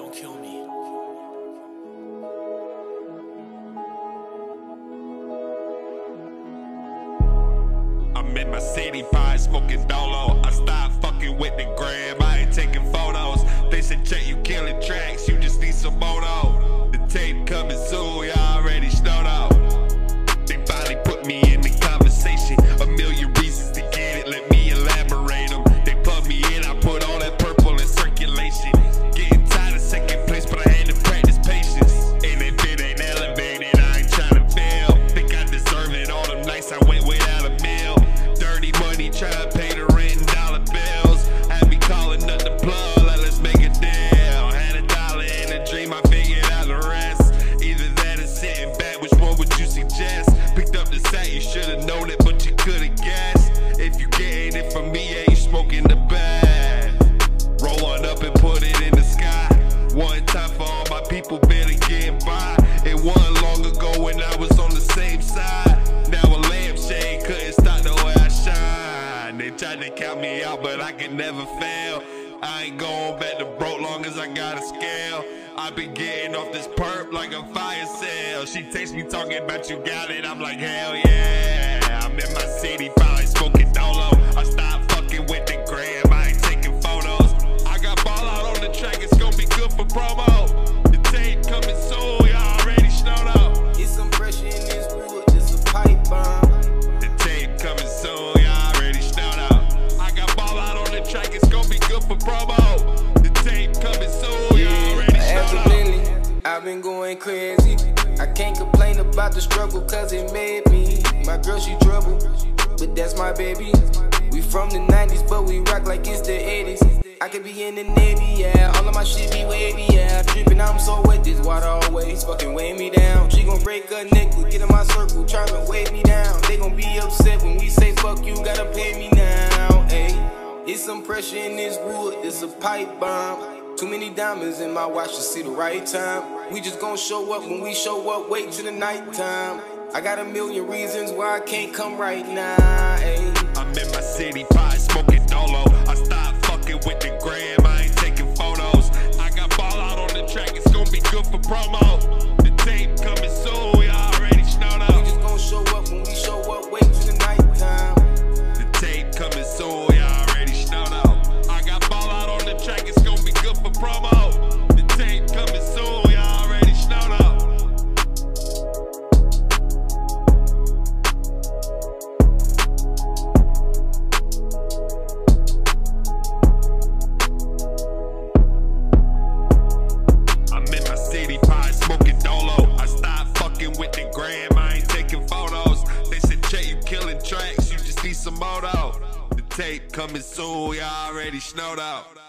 Don't kill me. I'm in my city, pie smoking dolo. I stopped fucking with the gram, I ain't taking photos. They said, check, you killing tracks, you just need some moto. The tape coming soon, you already snowed out. They finally put me in the conversation. A million reasons to get it, let me elaborate them. They plug me in, I put all that purple in circulation. Getting tired of second place, but I had to practice patience. And if it ain't elevated, I ain't trying to fail. Think I deserve it, all them nights I went without a meal. Dirty money, try to pay the rent and dollar bills. Had me calling up the plug, like let's make a deal. Had $1 in a dream, I figured out the rest. Either that or sitting back, which one would you suggest? Picked up the sack, you should've known it, but you could've guessed. If you getting it from me, yeah, you smoking the bag. Roll on up and put it in the sky. One time for all my people barely getting by. It wasn't long ago when I was on the same side. Now a lampshade couldn't stop the way I shine. They tried to count me out, but I could never fail. I ain't going back to broke long as I got a scale. I been getting off this perp like a fire sale. She takes me talking about you got it, I'm like hell yeah. I'm in my city, probably smoking dolo. I stopped fucking with the gram, I ain't taking photos. I got ball out on the track, it's gonna be good for promo. The tape coming soon, y'all already snowed out. Get some pressure in this wood, this a pipe bomb. The tape coming soon, y'all already snowed out. I got ball out on the track, it's gonna be good for promo. The tape coming soon, y'all already snowed out. I've been going crazy. I can't complain about the struggle cause it made me. My girl, she trouble, but that's my baby. We from the 90s, but we rock like it's the 80s. I could be in the Navy, yeah. All of my shit be wavy, yeah. Drippin', I'm so wet, this water always fucking weigh me down. She gon' break her neck to get in my circle, tryna weigh me down. They gon' be upset when we say fuck you, gotta pay me now, ayy. It's some pressure in this wood, this a pipe bomb. Too many diamonds in my watch to see the right time. We just gon' show up when we show up, wait till the night time. I got a million reasons why I can't come right now, ayy. I'm in my city, pie smoking dolo. I stopped fucking with the gram, I ain't taking photos. I got ball out on the track, it's gonna be good for promo. The tape coming soon, y'all already snowed out. We just gon' show up when we show up, wait till the night time. The tape coming soon, y'all already snowed out. I got ball out on the track, it's gonna be good for promo. The tape coming soon, y'all already snowed out. I'm in my city, pie smoking dolo. I stopped fucking with the gram, I ain't taking photos. They said, check, you killing tracks, you just need some moto. The tape coming soon, y'all already snowed out.